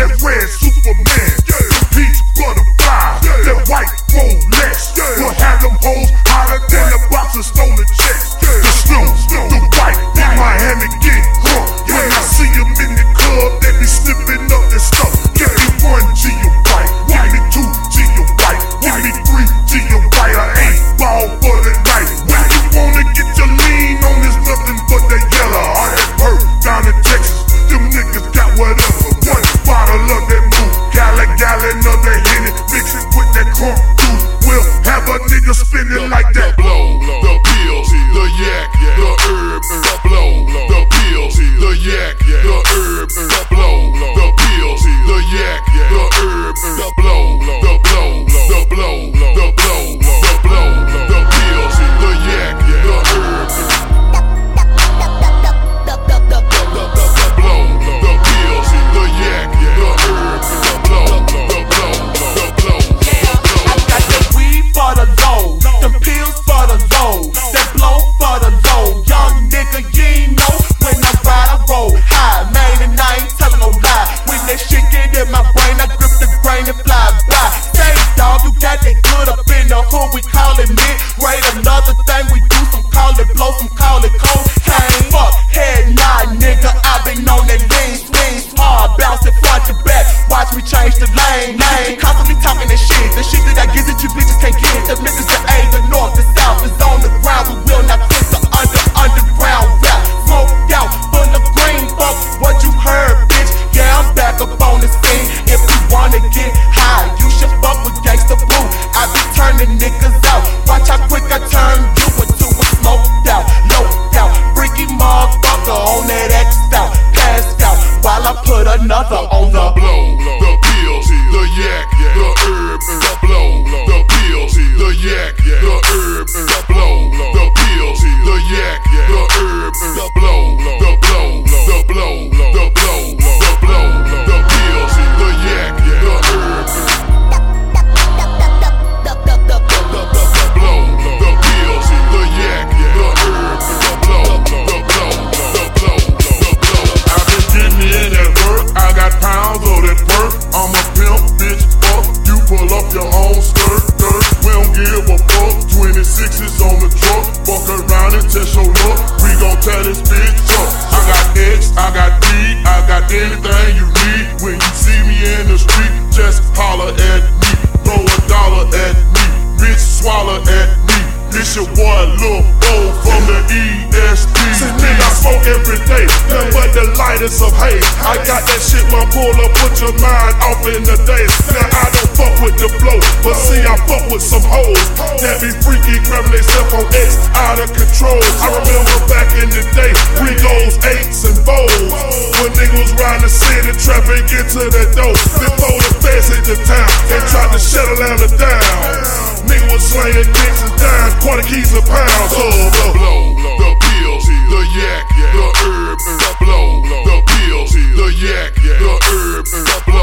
that red Superman, the peach butterfly, that white Rolex. We'll have them hoes hotter than a box of stolen checks. The snow, the white, in Miami get crunk. When I see them in the club, they be slipping up their stuff. Give me 1 to your white, give me 2 to your white, give me 3 to your white. I ain't ball for the night. When you wanna get your lean on, there's nothing but that yellow. All that perk down in Texas, them niggas got whatever. 1 bottle of that move, gallon of that Henny, mix it with that crunk juice. We'll have a nigga spinning like that. Blow, the pills, the yak, the herb, the blow, the pills, the yak, the herb, the blow, the pills, the yak, the herb, the blow, the blow, the blow, the blow, the blow, the pills, the yak, the herb, the blow, the pills, the yak, the herb, the blow, the blow, the blow. I got that weed for the low, them pills for the low, that blow for the low. Young nigga, you ain't know when I ride, I roll high, man, and I ain't telling no lie. When that shit get in my brain, I grip the grain and fly by. Say, dog, you got that good up in the hood, we call it mid-grade. Another thing we do, some call it blow, some call it cocaine. Fuck, head nod, nigga, I been on that lean, swing hard, bounce it front to back. Watch me change the lane. Constantly talking that shit, the shit that I give it, you bitches can't get. The niggas the A, the north, the south is on the ground. We will not quit the underground rap. Smoked out, full of green, fuck what you heard, bitch. Yeah, I'm back up on the scene. If you wanna get high, you should fuck with Gangsta Boo. I be turning niggas out. Watch how quick I turn you into a smoked out, loped out, freaky motherfucker on that X out, passed out, while I put another on the blow, the pills, the yak, the herb, the blow, the pills, the yak, the herb, the blow, the pills, the yak, the herb, the blow, the blow, the blow, the blow, the blow, the pills, the yak, the herb, the blow, the pills, the yak, the herb, the blow, the blow, the blow, the blow. I've been getting in that work, I got pounds of that perk. I'm a pimp, bitch, fuck. You pull up your own skirt. We don't give a fuck. 26s on the truck. Fuck around and test your luck. We gon' tear this bitch up. I got X, I got D, I got anything you need. When you see me in the street, just holler at me. Throw $1 at me, bitch, swallow at me. This your boy Lil Bo from the EST. See, nigga, I smoke every day, nothing but the lightest of haze. I got that shit when I pull up, put your mind off in the days. Now I don't fuck with the flow, but see I fuck with some hoes that be freaky, grabbing themselves on X, out of control. I remember back in the day, we goes 8s and 4s, when niggas was riding the city, trapping, get to that dope. Before the feds hit the town, they tried to shut Atlanta down. Nigga was slaying dicks and dying, quarter keys a pound. So the blow, the pills, the yak, the herb, the blow, the pills, the yak, the herb, the blow.